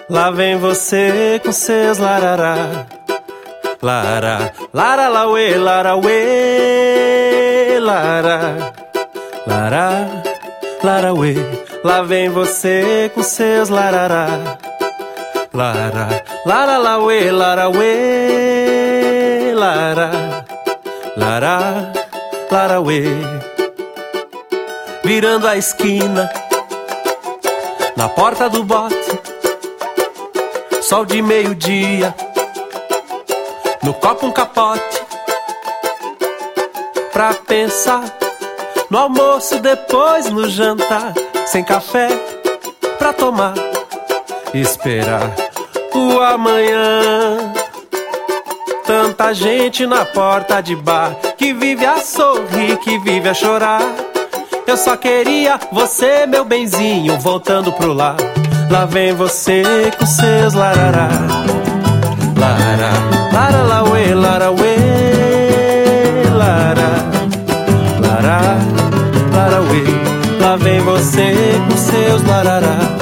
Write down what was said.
Lá vem você com seus larará. Lara, lara, lauê, lara, uê, lara, lara, lara, uê. Lá vem você com seus larará. Lara, lara, lauê, lara, uê, lara, lara, lara, uê. Virando a esquina, na porta do bote, sol de meio-dia, no copo um capote, pra pensar no almoço, depois no jantar, sem café pra tomar, esperar o amanhã. Tanta gente na porta de bar, que vive a sorrir, que vive a chorar. Eu só queria você, meu benzinho, voltando pro lar. Lá vem você com seus larará. Lara, lara, lauê, lara, uê, lara, lara, lara, uê. Lá vem você com seus larará.